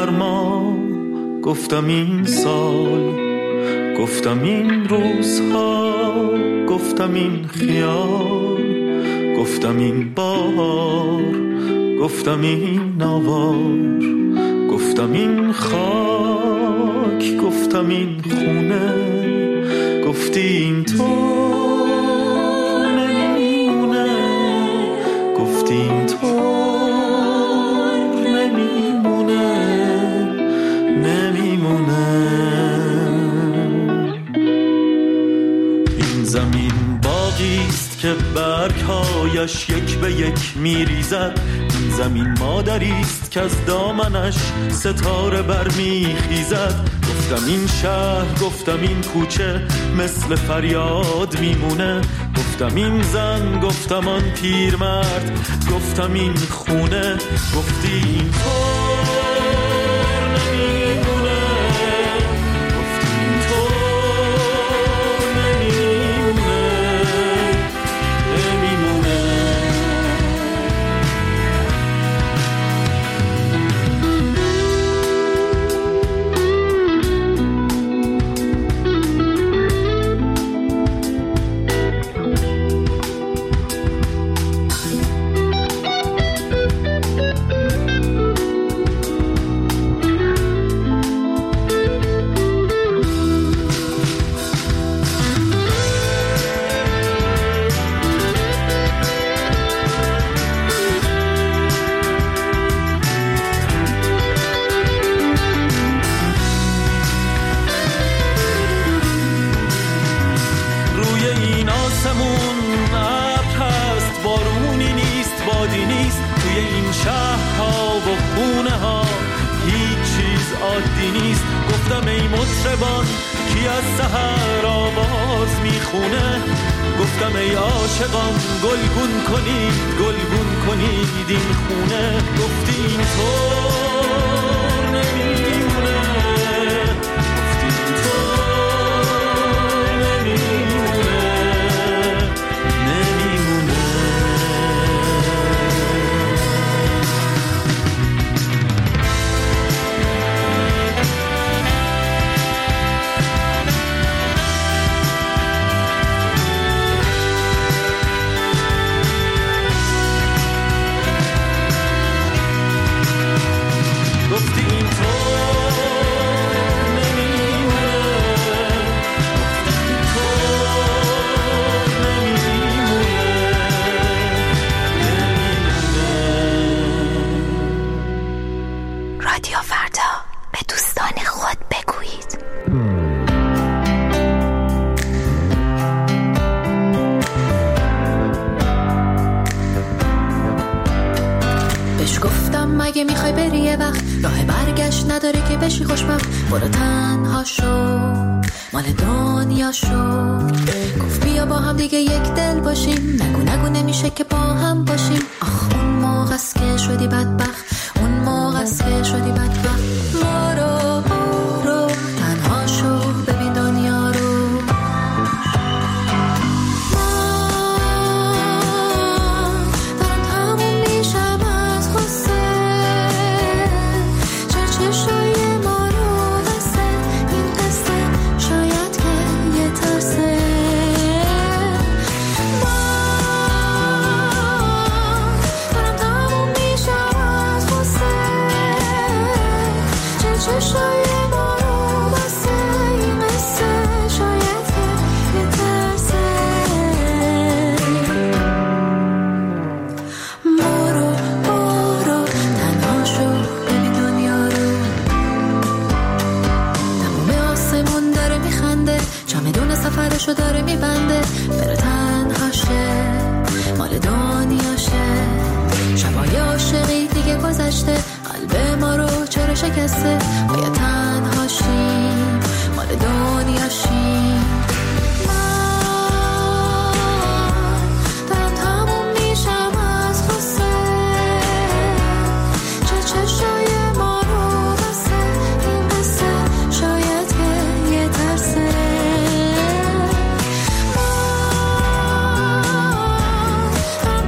سرما، گفتم این سال، گفتم این روزها، گفتم این خیال، گفتم این بار، گفتم این آوار، گفتم این خاک، گفتم این خونه، گفتی این تو نمیمونه، گفتی این تو نمیمونه، نمیمونه. این زمین باغیست که برگهایش یک به یک میریزد، این زمین مادریست که از دامنش ستاره برمیخیزد. گفتم این شهر، گفتم این کوچه مثل فریاد میمونه، گفتم این زن، گفتم آن پیرمرد، گفتم این خونه، گفتی این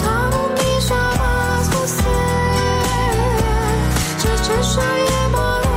شاید ما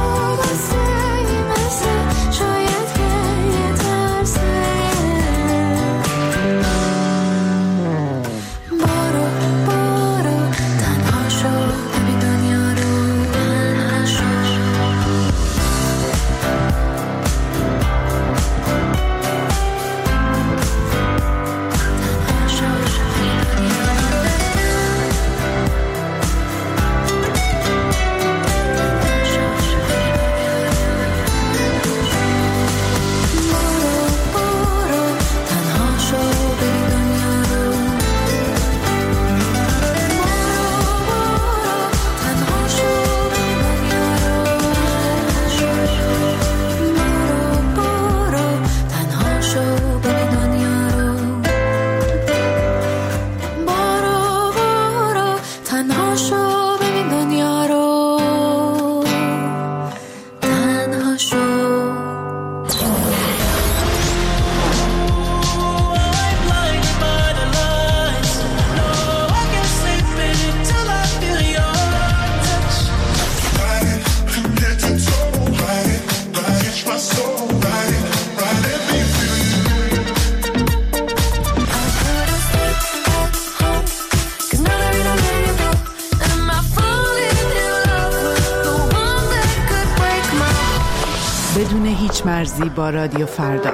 فرضی با رادیو فردا.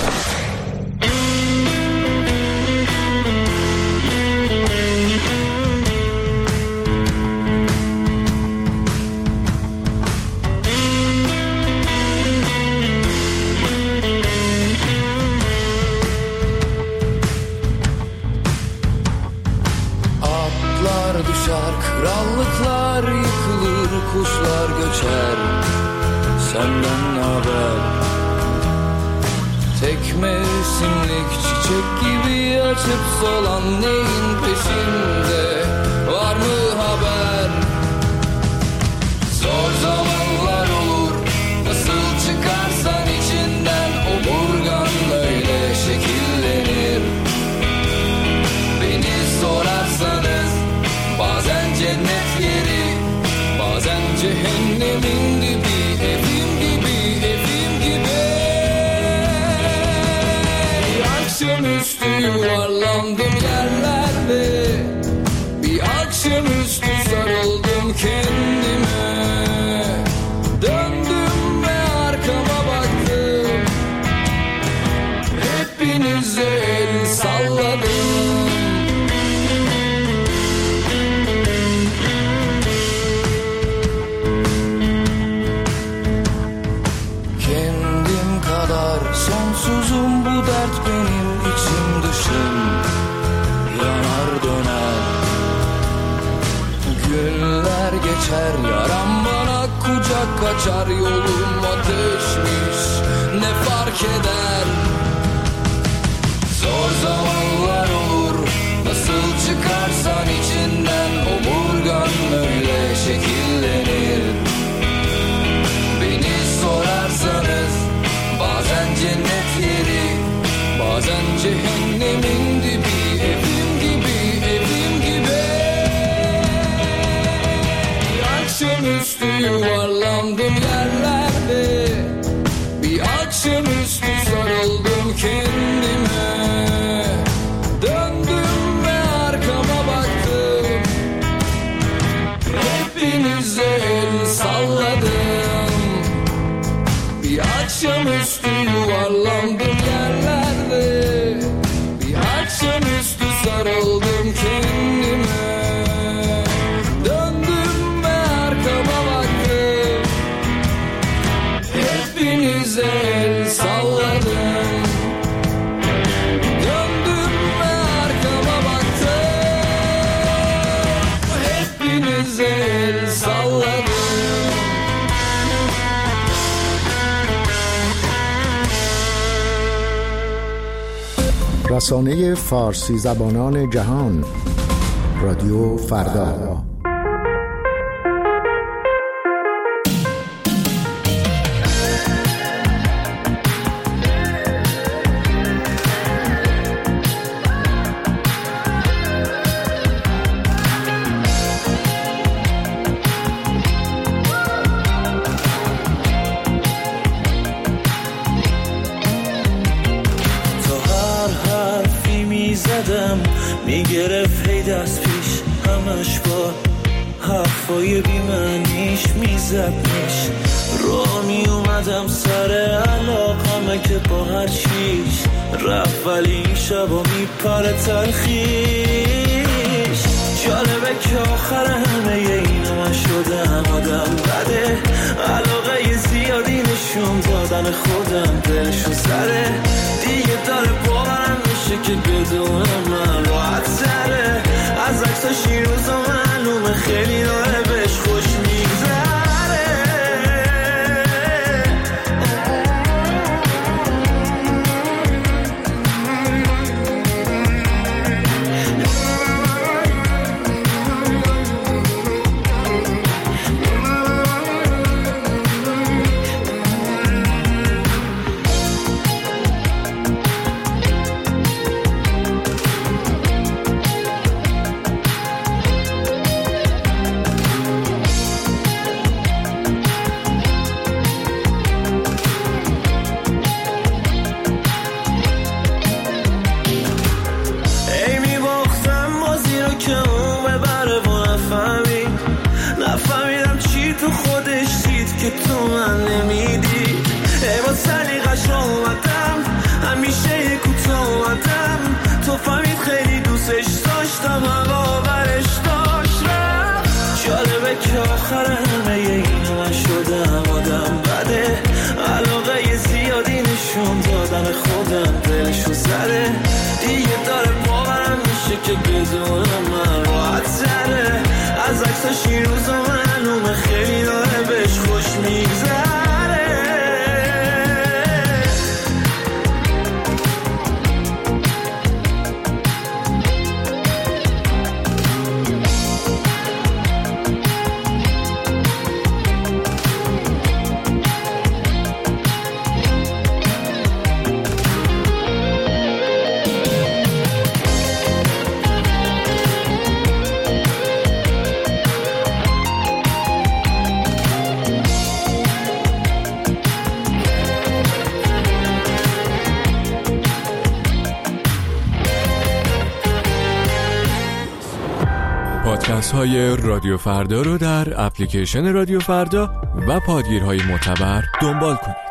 Krallıklar yıkılır, kuşlar göçer. Senden haber? Tek mevsimlik çiçek gibi açıp solan neyin peşinde? Var mı haber? Zor zamanlar olur, nasıl çıkarsan içinden omurgan öyle şekillenir. Beni sorarsanız bazen cennet yeri, bazen cehennemin dibi, evim gibi, evim gibi. Bir akşamüstü yuvarlandım yerlerde, bir akşamüstü sarıldım kendime. Döndüm ve arkama baktım, hepinize el salladım. Sonsuzum bu dert benim içim dışım, yanar döner. Günler geçer, yaram bana kucak açar. Yolum ateşmiş, ne fark eder? Zor zamanlar olur, nasıl çıkarsan içinden omurgan öyle şekillenir. Beni sorarsanız bazen cennet yeri, bazen cehennemin dibi, evim gibi, evim gibi. Bir akşamüstü yuvarlandım yerlerde, bir akşamüstü sarıldım kendime. Döndüm ve arkama baktım, hepinize el salladım. Bir akşamüstü yuvarlandım yerlerde, bir akşamüstü sarıldım kendime. Döndüm ve arkama baktım, hepinize el salladım. Döndüm ve arkama baktım, hepinize el salladım. رسانه فارسی زبانان جهان، رادیو فردا. میگرفت هی دست پیش همش با حرفای بیمعنیش میزدنش. رو میومدم سر علاقمه که با هر چیش رفت، ولی این شبا میپره تلخیش. جالبه که آخر همه اینو من شدم آدم بده، علاقه زیادی نشون دادن خودم دلشون سره دیگه. داره باورم میشه که بدون من راحت سره. از عکساش این روزا معلومه خیلی داره بهش خوش میگذره. تو خودش دید که تو من نمیدی. ای با سلیقه باشه که بدون من راحت تره از عکساش این روزا معلومه خیلی داره بهش خوش میگذره. پادکست های رادیو فردا رو در اپلیکیشن رادیو فردا و پادگیرهای معتبر دنبال کنید.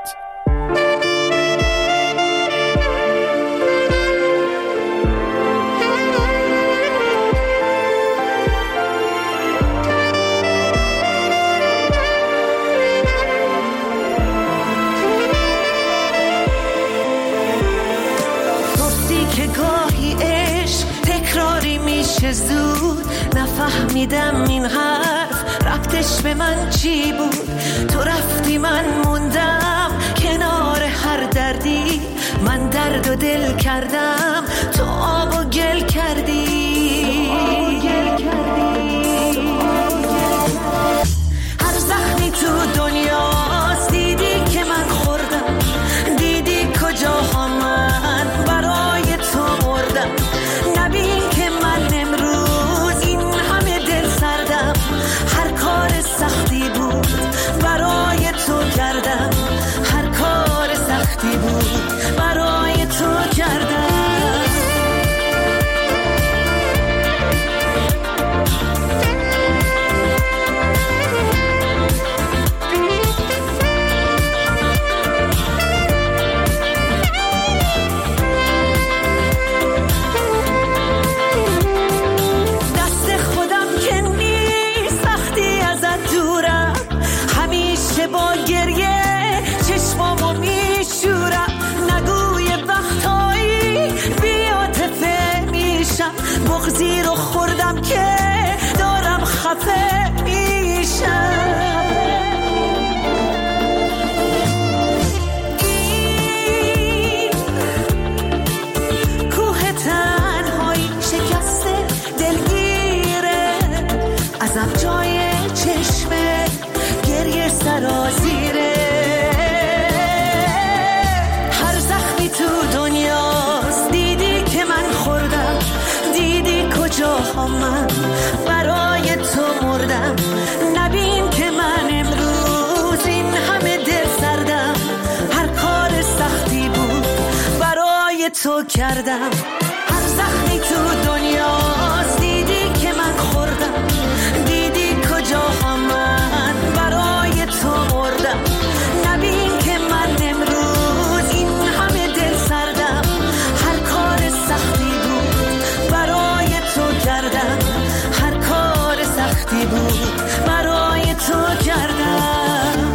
گفتی که گاهی عشق تکراری میشه زود، نفهمیدم این حرف ربطش به من چی بود. تو رفتی من موندم کنار هر دردی، من درد و دل کردم تو آب و گل کردی. هر زخمی تو دنیاست دیدی که من خوردم، دیدی کجاها من برای تو مردم. نبین که من امروز این همه دل سردم، هر کار سختی بود برای تو کردم، هر کار سختی بود برای تو کردم. با گریه چشمامو میشورم، نگوی وقتایی بی‌عاطفه میشم، بغضی رو خوردم که دارم خفه میشم. این کوه تنهایی شکسته دلگیره، ازم جای چشمه گریه سرازیره. هر زخمی تو دنیاست دیدی که من خوردم، دیدی کجاها من برای تو مردم. نبین که من امروز این همه دل سردم، هر کار سختی بود برای تو کردم. هر زخمی تو دنیاست دیدی که من خوردم، دیدی کجاها من برای تو مردم. نبین که من امروز این همه دل سردم، هر کار سختی بود برای تو کردم، هر کار سختی بود برای تو کردم.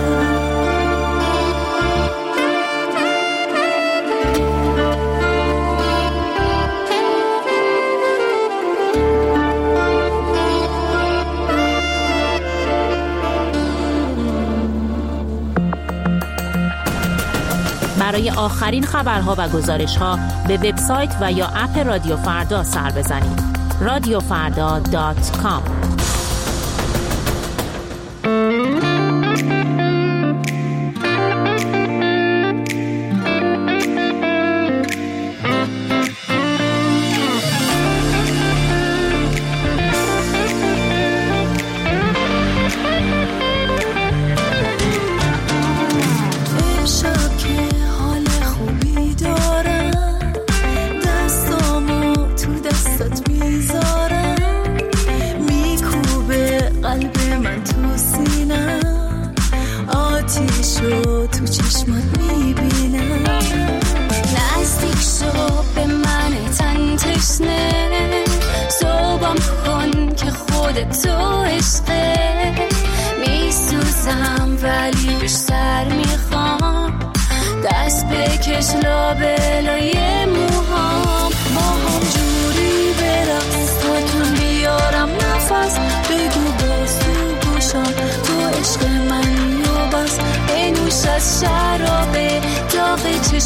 برای آخرین خبرها و گزارش‌ها به وبسایت و یا اپ رادیو فردا سر بزنید. radiofarda.com. میذارم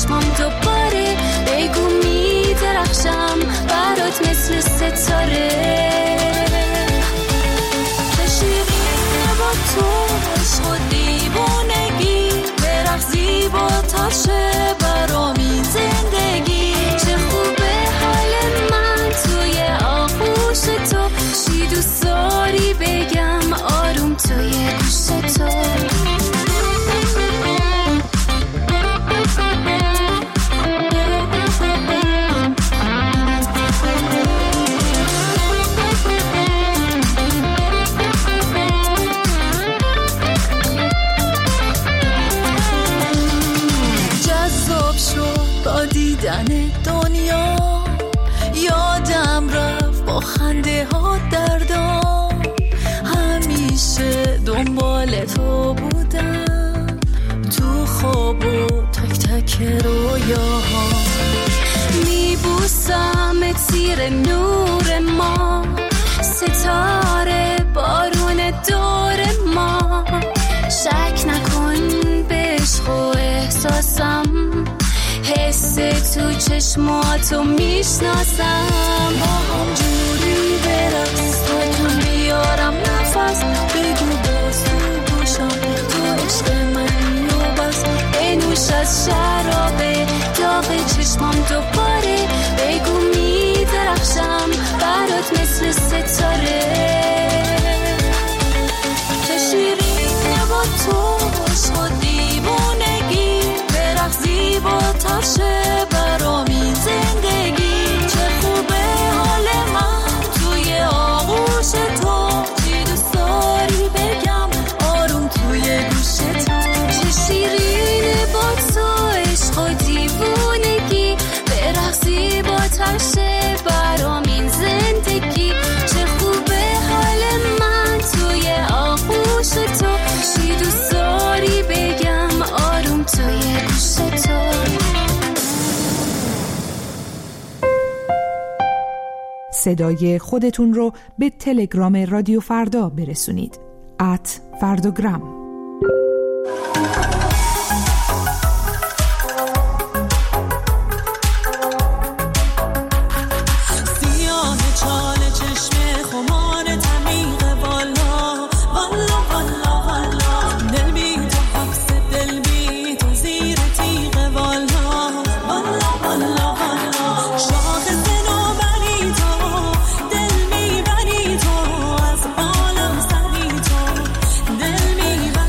چشمام دوباره بگو میدرخشم برات مثل ستاره چه شیرینه با تو عشق و دیوونگی برقصی با تاشه برام این زندگی چه خوبه حال من توی آغوش تو چی دوست داری بگم آروم توی گوش تو دیدن دنیا یادم رفت با خنده ها دردام همیشه دنبال تو بودم تو خواب و تک تک رویاها میبوسم تیر نور ما ستاره بارون دور ما شک نکن به عشق و احساسم حس تو چشماتو میشناسم با هم جوری برقص تا تو بیارم نفس بگو باز تو گوشم تو عشق منی و بس بنوش از شرابه داغ چشمام دوباره بگو میدرخشم برات مثل ستاره چه شیرینه با تو عشق و دیوونگی برقصی با تاشه برام این زندگی چه خوبه حال من توی آغوش تو چی دوست داری بگم آروم توی گوش تو چه شیرینه با تو عشق و دیوونگی برقصی با تاشه برام این زندگی چه خوبه حال من توی آغوش تو چی دوست داری بگم آروم توی گوش تو صدای خودتون رو به تلگرام رادیو فردا برسونید @فرداگرام دل میبری تو از عالم سری تو دل میبری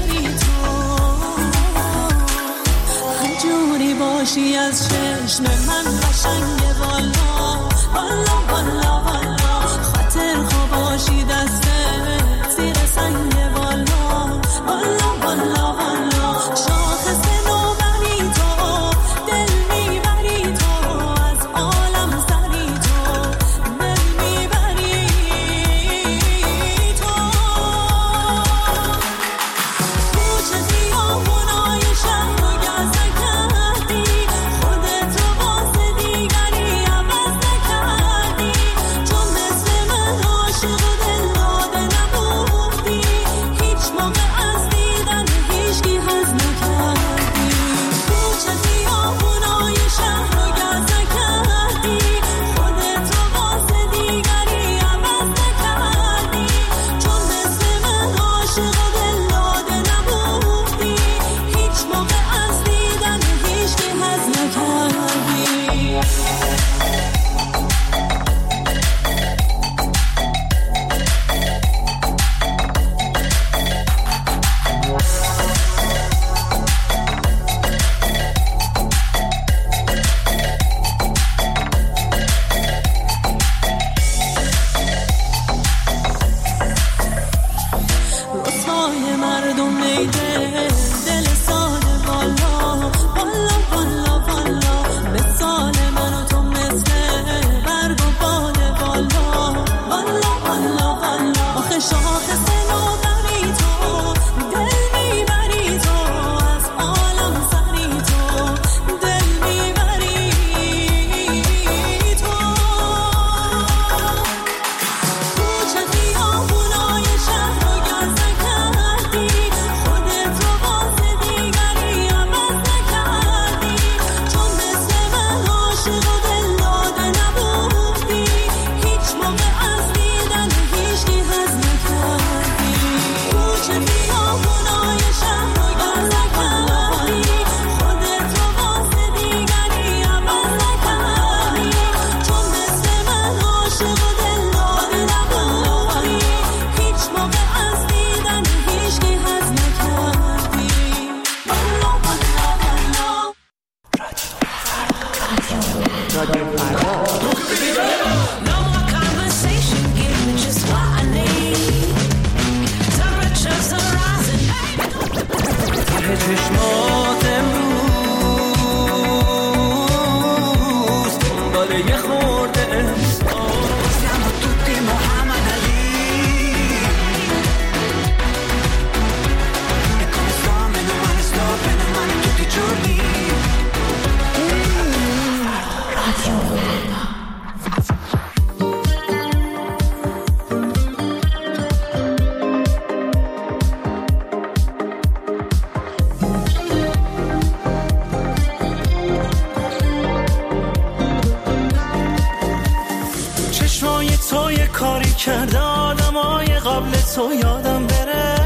تو یه کاری کرده آدمای قبل تو یادم بره.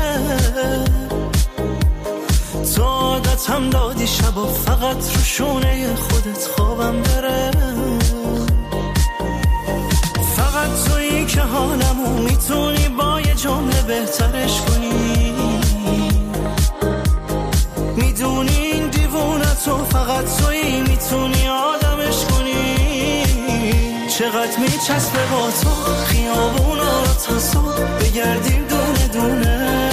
تو عادتم دادی شبا فقط رو شونه خودت خوابم بره. فقط تویی که حالمو میتونی با یه جمله بهترش کنی. میدونی این دیوونه تو فقط تویی میتونی آدمش کنی. چقدر میچسبه با تو خیابونا رو تا صبح بگردیم دونه دونه.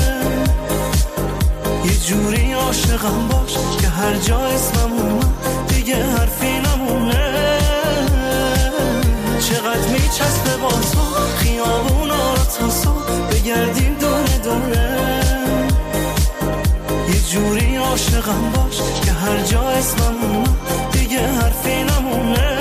یه جوری عاشقم باش که هر جا اسمم اومد دیگه حرفی نمونه. چقدر میچسبه با تو خیابونا رو تا صبح بگردیم دونه دونه. یه جوری عاشقم باش که هر جا اسمم اومد دیگه حرفی نمونه.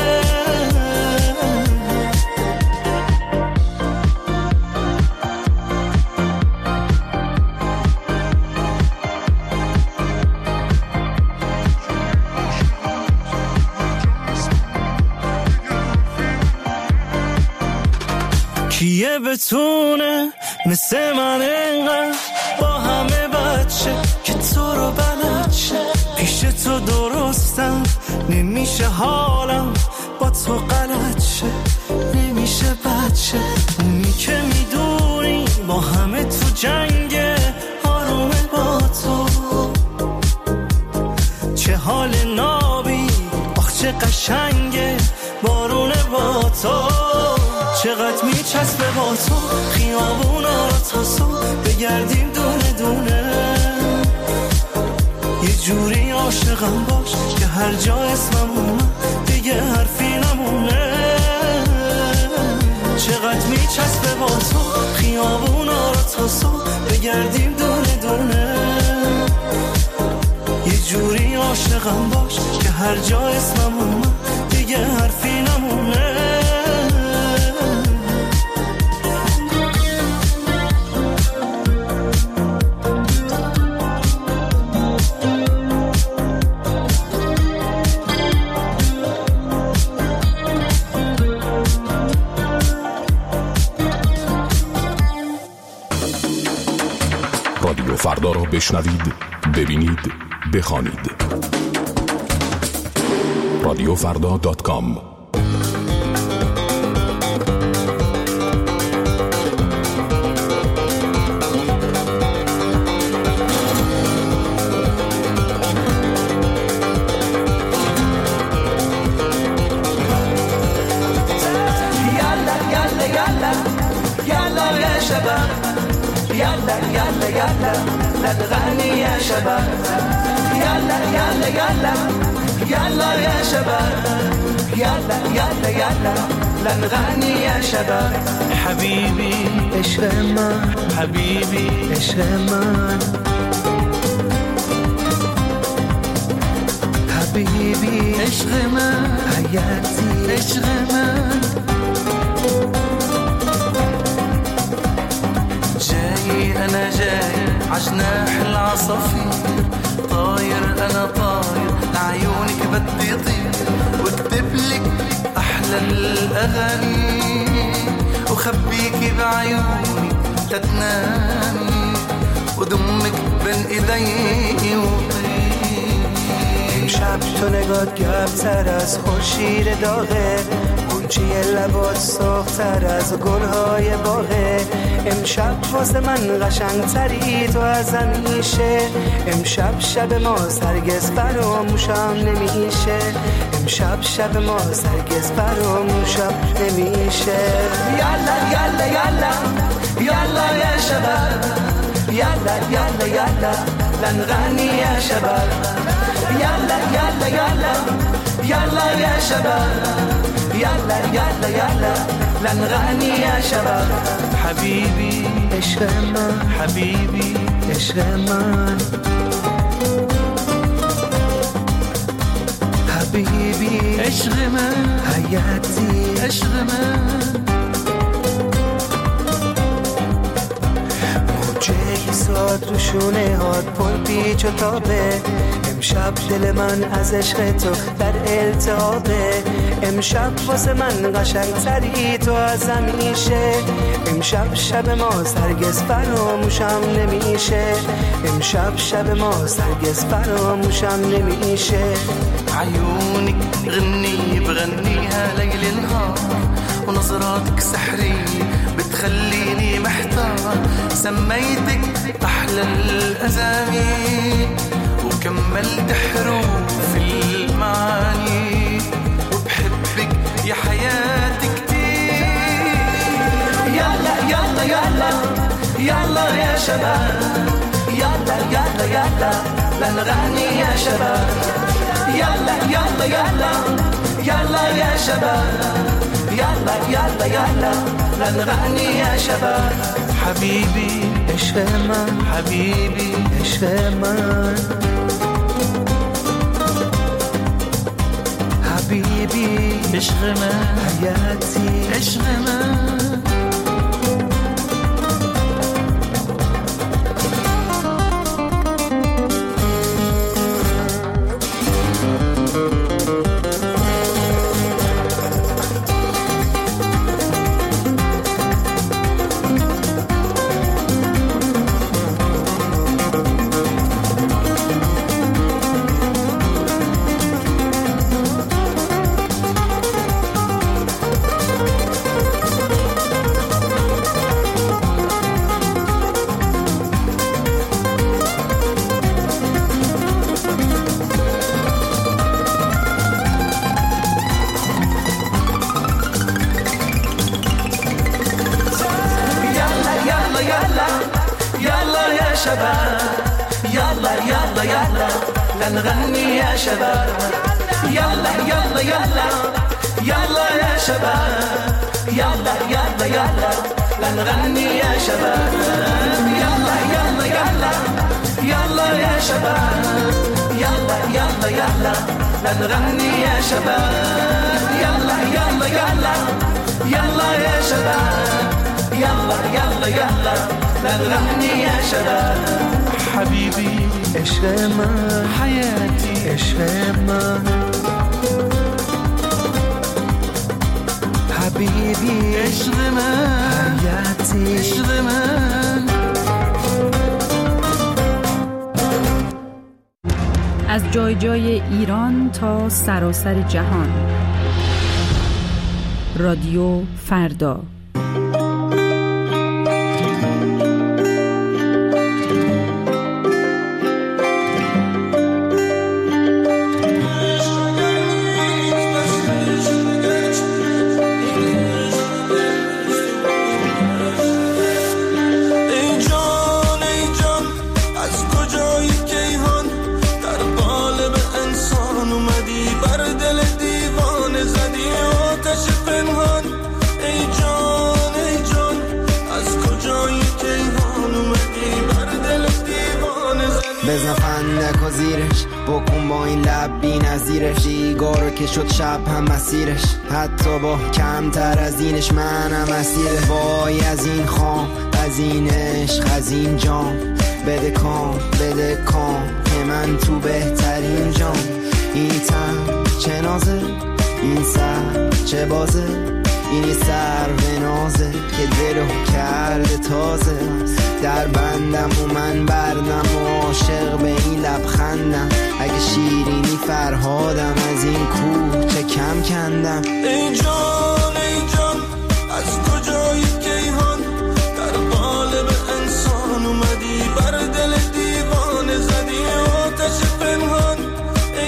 کیه بتونه مثل من اینقدر با همه بچه که تو رو بلد شه. پیش تو درستم نمیشه حالم با تو غلط شه. نمیشه بچه اونی که میدونی با همه تو جنگه آرومه با تو. چه حال نابی آخ چه قشنگه بارونه با تو. چقدر میچسبه با تو خیابونا رو تا صبح بگردیم دونه دونه. یه جوری عاشقم باش که هر جا اسمم اومد دیگه حرفی نمونه. چقدر میچسبه با تو خیابونا رو تا صبح بگردیم دونه دونه. یه جوری عاشقم باش که هر جا اسمم اومد دیگه حرفی نمونه. رادیو فردا را بشنوید، ببینید، بخوانید. radiofrda.com. نغني يا شباب يلا يلا يلا يلا يا شباب يلا يلا يلا نغني يا شباب. حبيبي عشق من حبيبي عشق من حبيبي عشق من حياتي عشق من. جاي أنا جاي عجناح العصافير طاير أنا طاير لعيونك بدي طير واكتبلك أحلى الأغاني وخبيكي بعيوني تتنامي ودمك بين إيدي امشب تو نگات گرم‌تر از خورشید داغه. چیه لبات سرخ‌تر از گل‌های باغه. امشب واسه من قشنگ‌تری تو از همیشه. امشب شب ما هرگز فراموشم نمیشه. امشب شب ما هرگز فراموشم نمیشه. یالا یالا یالا یالا یا شباب یالا یالا یالا لنغني يا شباب يلا يلا يلا يلا يا شباب يلا يلا يلا لنغني يا شباب. حبيبي عشق من حبيبي عشق من حبيبي عشق من حياتي عشق من. موجه ساد رو شونه هات پل پیچ و تابه. امشب دل من از عشق تو در التهابه. امشب واسه من قشنگ تری تو از همیشه. امشب شب ما سرگز فراموشم نمیشه. امشب شب ما سرگز فراموشم نمیشه. عيونك غني بغنيها ليل نهار ونظراتك سحري بتخليني محتار. سميتك أحلى الأسامي وكملت حروف المعاني وبحبك يا حياتي كتير. يلا يلا يلا يلا يا شباب يلا يلا يلا لنغني يا شباب. يلا يلا يلا يلا يا شباب يلا يلا يلا لنغني يا شباب. حبيبي اشهمان حبيبي اشهمان حبيبي اشهمان حياتي اشهمان. لنغني يا شباب. يلا يلا يلا يلا يا شباب يلا يلا يلا لنغني يا شباب. يلا يلا يلا يلا يا شباب يلا يلا يلا لنغني يا شباب. يلا يلا يلا يلا يا شباب يلا يلا يلا لنغني يا شباب. حبيبي اشهمان حياتي اشهمان حبيبي اشهمان حياتي اشهمان. از جای جای ایران تا سراسر جهان. رادیو فردا. بزن فندک و زیرش بکن با این لب بی نظیرش. ایگارو که شد شب هم مسیرش حتی با کمتر از اینش منم اسیره. وای از این خام از این عشق از این جام بده کام که من تو بهترین جام. این تن چه نازه این سر چه بازه اینی سر به نازه که دلو کرده تازه. در بندم و من بردم و عاشق به این لبخندم. اگه شیرینی فرهادم از این کوه چه کم کندم. ای جان از کجایی کیهان در قالب انسان اومدی بر دل دیوانه زدی آتش پنهان. ای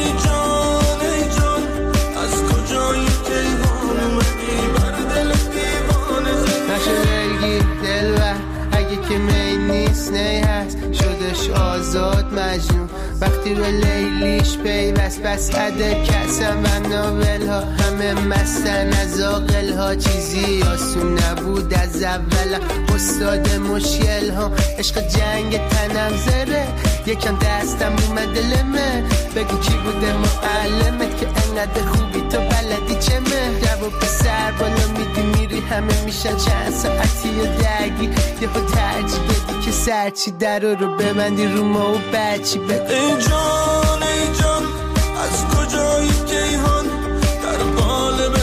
جان از کجایی کیهان اومدی بر دل دیوانه زدی. نشه دلگیر دلبر اگه که می نیست نی هست شدش آزاد مجنون وقتی رو لیلیش پیوست. بس عده کسم و ناول ها همه مستن از آقل ها. چیزی آسون نبود از اول استاد مشکل ها. عشق جنگ تنم زره یکم دستم اومد لمه. بگو کی بوده معلمت که انقدر خوبی تو بلدی چه مه. جواب سر بالا میدی میری همه میشن چند ساعتی و درگی. یه خود ترجیح بدی که سرچی در رو ببندی رو ما و بچی بگو. ای جان از کجایی کیهان در قالب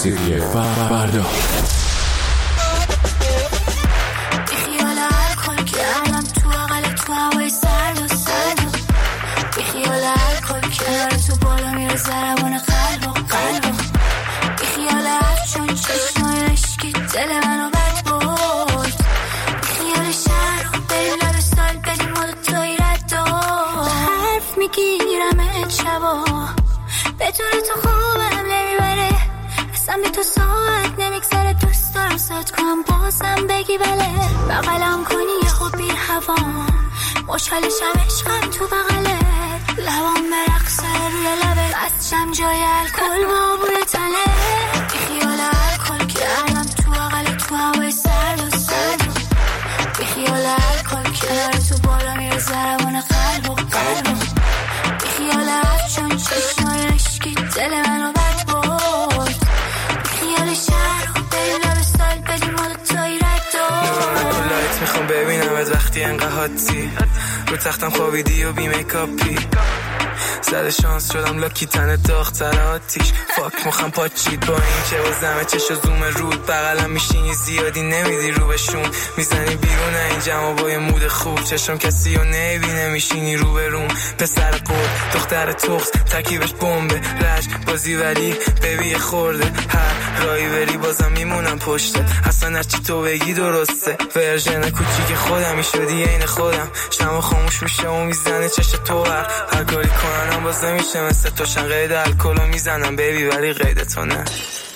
موسیقی فردا. بیخیال الکل کردم تو عقل تو هوای سرد و سرد. بیخیال الکل کردم تو بالا میره ضربان قلب و قلب. بیخیال افشون چشمای عشقی دل منو بد برد. بیخیال شهر رو بریم لب سال بدیم ما دوتایی رد و حرف میگیرم شبا بدون تو خوبم نمیبره. اصلا بی تو ساعت نمیگذره. دوست دارم ساعت کنم بازم بگی بله. بغلم کنی یه خوب بیر هوا مشکلشم عشقم تو بغله. لبام برقصه روی لبه بستشم جای الکل با بوی تنه. بیخیال الکل کردم تو عقل تو هوای سرد و سرد. بیخیال الکل کردم تو بالا میره ضربان قلب و قلب. بیخیال افشون چشمای عشقی دل منو بد برد. بیخیال شهر رو بریم لب سال بدیم ما دوتایی رد و لایت میخوام ببینم از وقتی انقدر حادی رو تختم خوابیدی و بی میکاپی. زده شانس شدم لاکی تن داغ‌تر آتیش. فاک مخم پاچید با این که وزمه چش و زوم رود. بغلم میشینی زیادی نمیدی رو بهشون. میزنی بیرون این جمع با یه مود خوب. چشم کسی رو نمیبینه میشینی رو به روم. پسر قول دختر تخص تکیبش بمبه رج بازی ولی ببی خورده. هر رایی بری بازم میمونم پشتت. اصلا هرچی تو بگی درسته. ورژن کوچیک خودمی شدی عین خودم. شما خاموش میشه و میزنه چش تو هر کاری کننم باز نمیشه مثل توشن. قید الکلو میزنم بیبی ولی قید تو نه.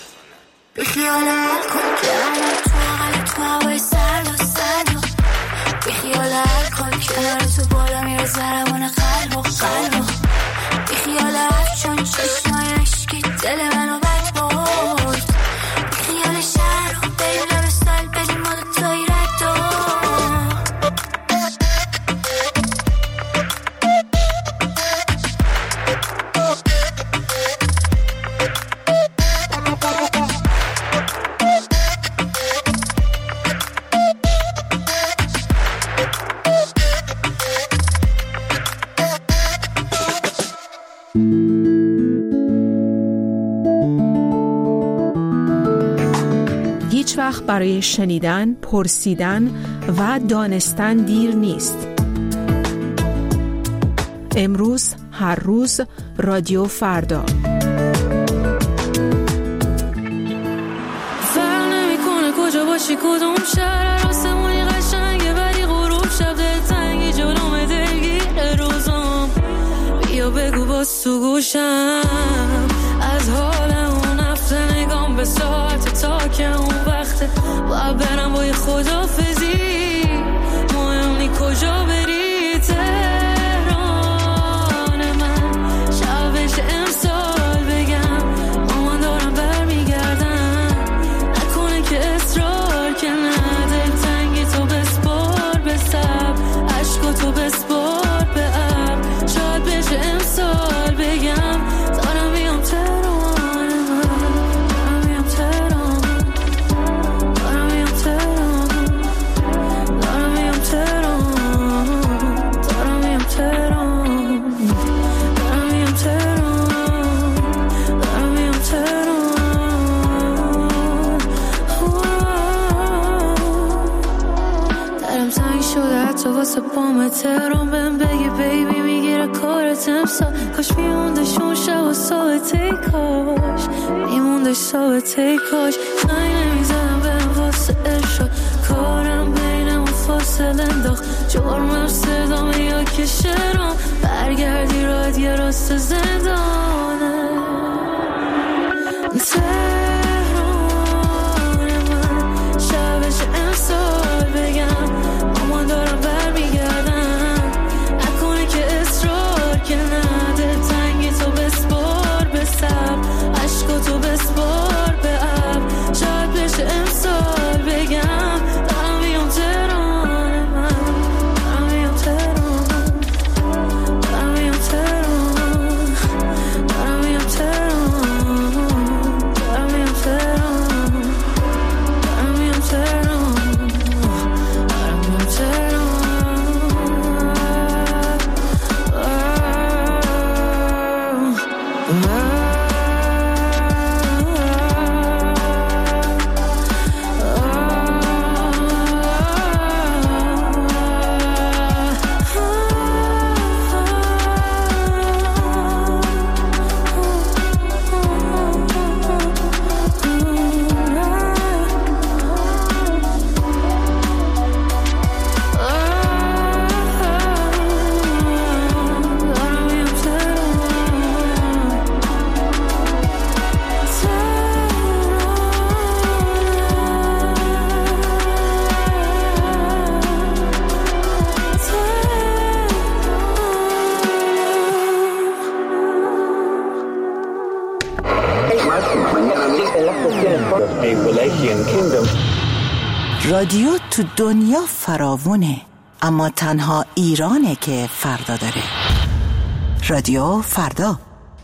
بیخیال الکل کردم تو عقل تو هوای سرد و سرد. بیخیال الکل کردم تو بالا میره ضربان قلب و قلب. بیخیال افشون چشمای عشقی دل منو بد برد. بیخیال شهر رو بریم لب سال بدیم ما دوتایی رد و هیچ وقت برای شنیدن، پرسیدن و دانستن دیر نیست. امروز، هر روز، رادیو فردا. فرق نمی‌کنه کجا باشی کدوم شهر. آسمونی قشنگه ولی غروب شب دلتنگی جلوم دلگیر روزم. بیا بگو باز تو گوشم از حالم اون هفته نگام به ساعت تا که اون وقته. باید برم با یه خدافزی مهم نی کجا بری. تهران من شبش امسال بگم مامان دارم برمیگردم. نکنه که اصرار که ندل تنگی تو بسپار به سب عشق تو بسپار به اب. شاید بشه امسال بگم دارم میام تهران من. دارم میام تهران. دارم میام تهران. دارم میام تهران. دارم میام تهران. دارم میام تهران. دارم میام تهران. درم تنگ شده حتی واسه پام تهران. بهم بگی بیبی میگیره کارت امسال. کاش میموندش اون شب و ثابته کاش. میموندش ثابته کاش. زنگ نمیزنم برم واسه ارشاد. کارم بینم و فاصله انداخت. جرمم صدامه یا که شرم. برگردی راد یه راست زندانه. تهران من شبش امسال بگم مامان دارم برمیگردم. نکنه که اصرار که نده تنگی تو بسپار به سب عشق تو بسپار به اب. شاید بشه امسال بگم دارم میام تهران من. دارم میام تهران. دارم میام تهران. دارم میام تهران. دارم میام رادیو تو دنیا فراوونه، اما تنها ایرانه که فردا داره. رادیو فردا.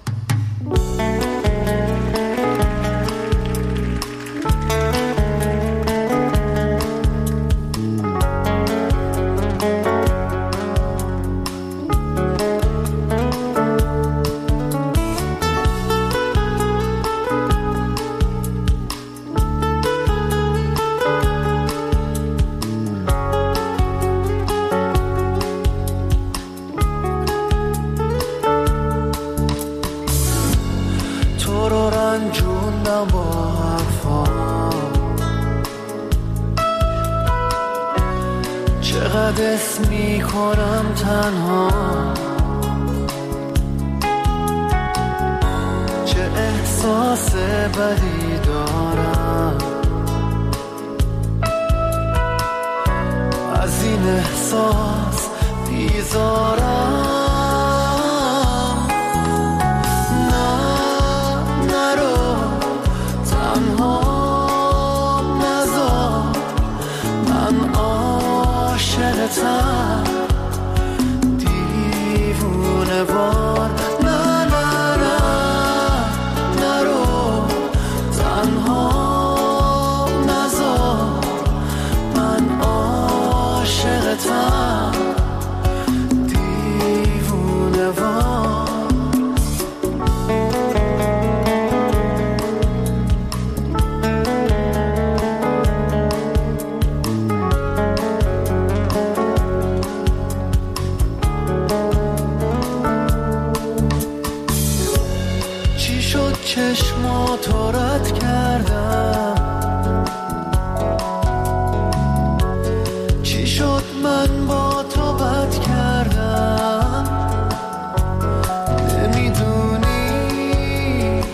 چقدر اسم میکنم تنها، چه احساس بدی دارم، از این احساس بیزارم. نرو تنها نذار، من عاشقتم دیوونه وار. نه نه نه نرو تنها نذار، من عاشقتم دیوونه وار. چشماتو رد کردم، چی شد من با تو بد کردم، نمیدونی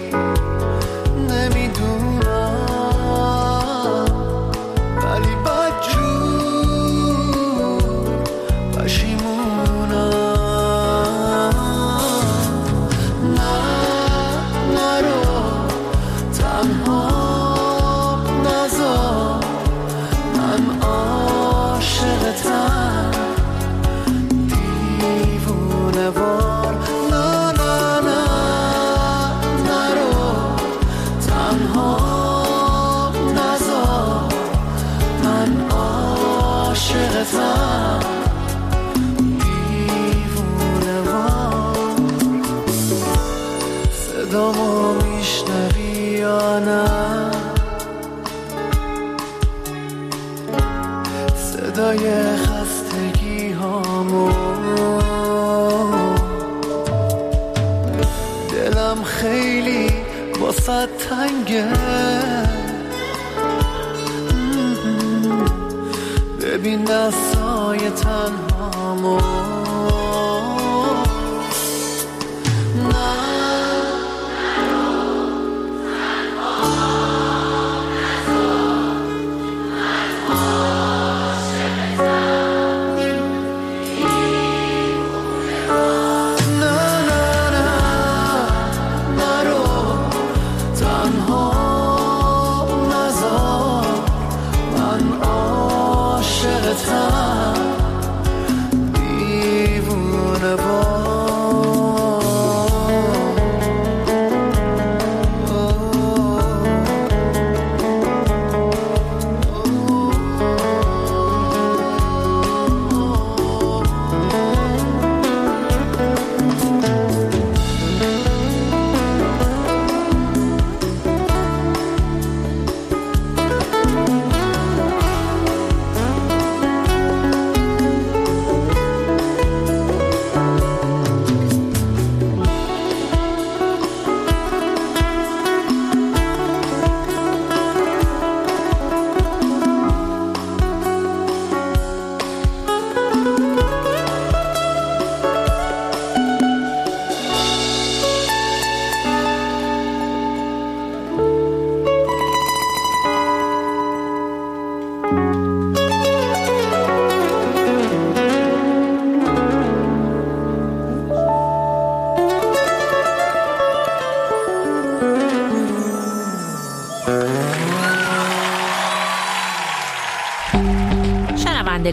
نمیدونم، ولی بدجور پشیمونم. دیوونه وار. نه نه نه نرو تنها نذار، من عاشقتم دیوونه وار. صدامو میشنوی یا نه؟ صدای خستگی هامو، دلم خیلی واسه تنگه، ببین دستای تنهامو.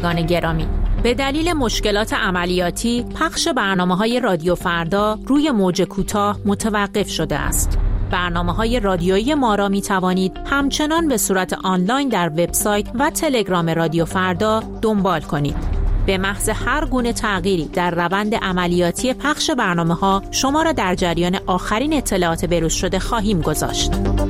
شنوندگان گرامی، به دلیل مشکلات عملیاتی پخش برنامه‌های رادیو فردا روی موج کوتاه متوقف شده است. برنامه‌های رادیویی ما را می‌توانید همچنان به صورت آنلاین در وبسایت و تلگرام رادیو فردا دنبال کنید. به محض هر گونه تغییری در روند عملیاتی پخش برنامه‌ها شما را در جریان آخرین اطلاعات بروز شده خواهیم گذاشت.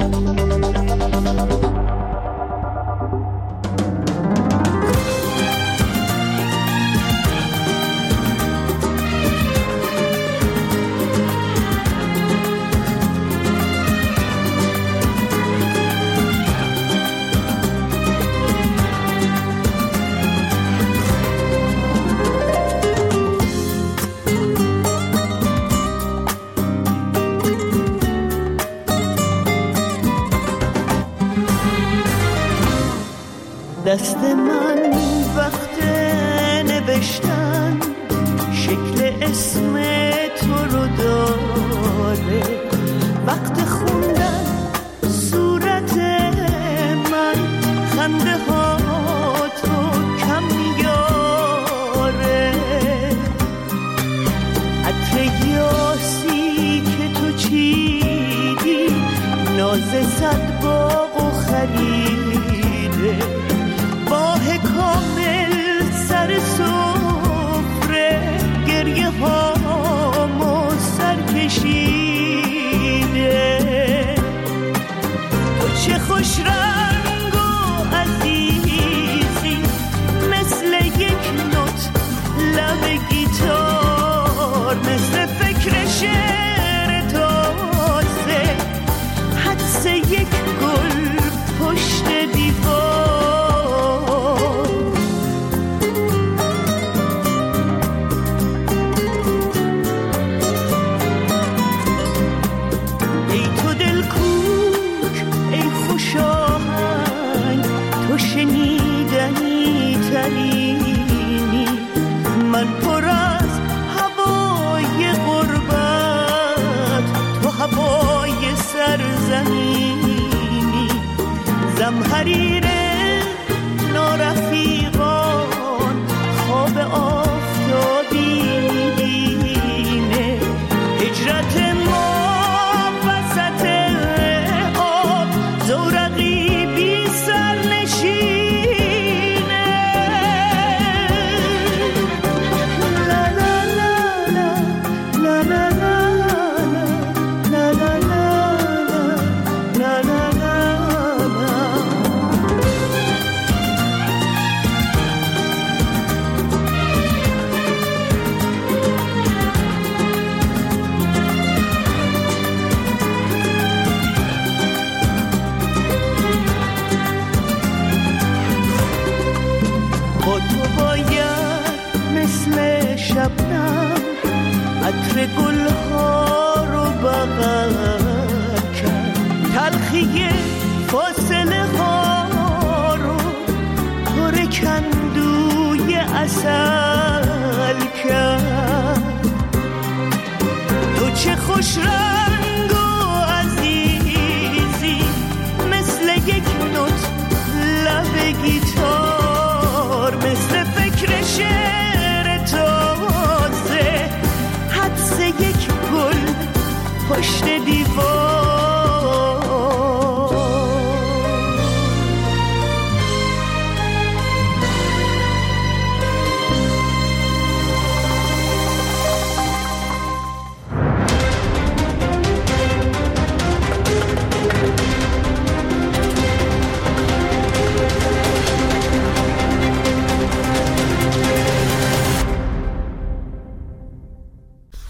دست من وقت نوشتن شکل اسم تو رو داره، وقت خوندن صورت من خنده ها تو کم میاره، عطر یاسی که تو چیدی ناز صد باغ و خریده، ماه کامل سر سفره گریه هامو سر کشیده، تو چه خوش رنگ و عزیزی مثل یک نوت لب گیتار، مثل فکر شعر تازه حدس یک گل پشت دیوار. شنیدنی ترینی من پر از هوای غربت، تو هوای سرزمینی، زمحریر نارفیقان خواب آفتابی میبینه، هجرت ما وسط آب زورقی بی سر عطر گلها رو بغل کرد، تلخی فاصله ها رو پر کندوی عسل کرد، تو چه خوش رنگ